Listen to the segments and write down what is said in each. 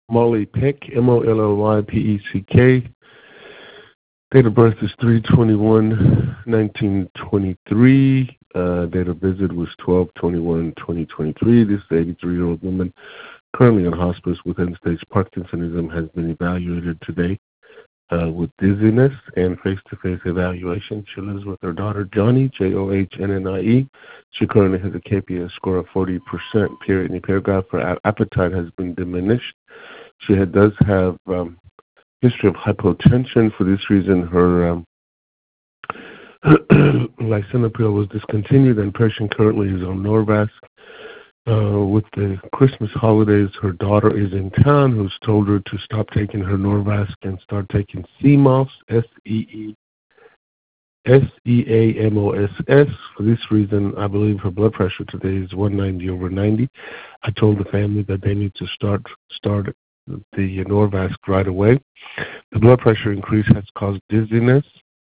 Molly Peck, Mollypeck. Date of birth is 3/21/1923. Date of visit was 12/21/2023. This 83-year-old woman, currently in hospice with end-stage Parkinsonism, has been evaluated today with dizziness and face-to-face evaluation. She lives with her daughter, Johnny, Johnnnie. She currently has a KPS score of 40%. Period. In paragraph, her appetite has been diminished. She does have history of hypotension. For this reason, her lisinopril was discontinued, and patient currently is on Norvasc. With the Christmas holidays, her daughter is in town, who's told her to stop taking her Norvasc and start taking CMOS, SEAMOSS. For this reason, I believe her blood pressure today is 190/90. I told the family that they need to start the Norvasc right away. The blood pressure increase has caused dizziness,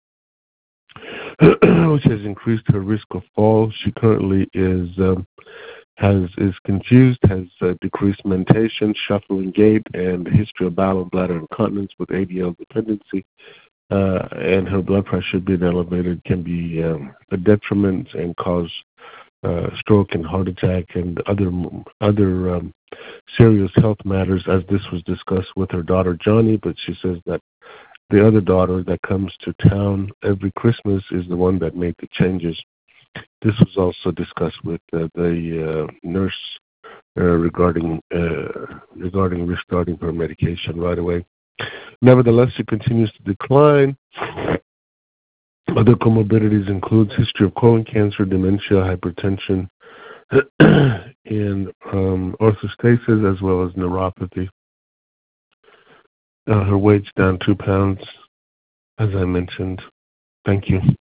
which has increased her risk of fall. She currently is confused, has decreased mentation, shuffling gait, and a history of bowel and bladder incontinence with ADL dependency. And her blood pressure being elevated can be a detriment and cause stroke and heart attack and other serious health matters, as this was discussed with her daughter Johnny. But she says that the other daughter that comes to town every Christmas is the one that made the changes. This was also discussed with the nurse regarding restarting her medication right away. Nevertheless, she continues to decline. Other comorbidities includes history of colon cancer, dementia, hypertension, and orthostasis, as well as neuropathy. Her weight's down 2 pounds, as I mentioned. Thank you.